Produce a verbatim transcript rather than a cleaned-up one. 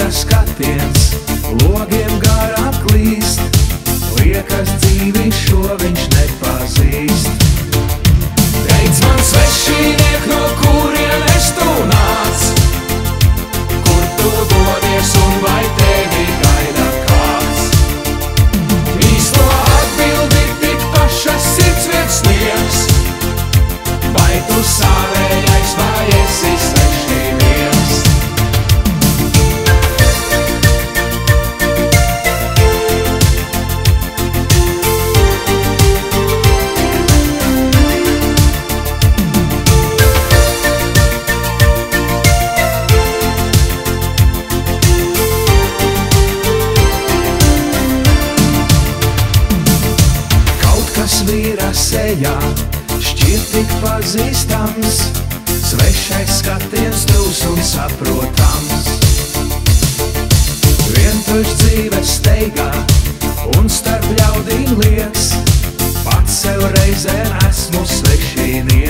vīra skatiens logiem garām klīst, liekas dzīvi šo viņš nepazīst. Teic man svešiniek, no kurienes tu nāc, kur tu dodies un vai tevi gaida kāds. Īsto atbildi tik pašas sirds viens sniegs, vai tu savējais vai esi svešinieks. Vīra sejā šķiet tik pazīstams, svešais skatiens tūs un saprotams. Vientuļš dzīves steigā un starp ļaudīm liekas, pats sev reizēm esmu svešinieks.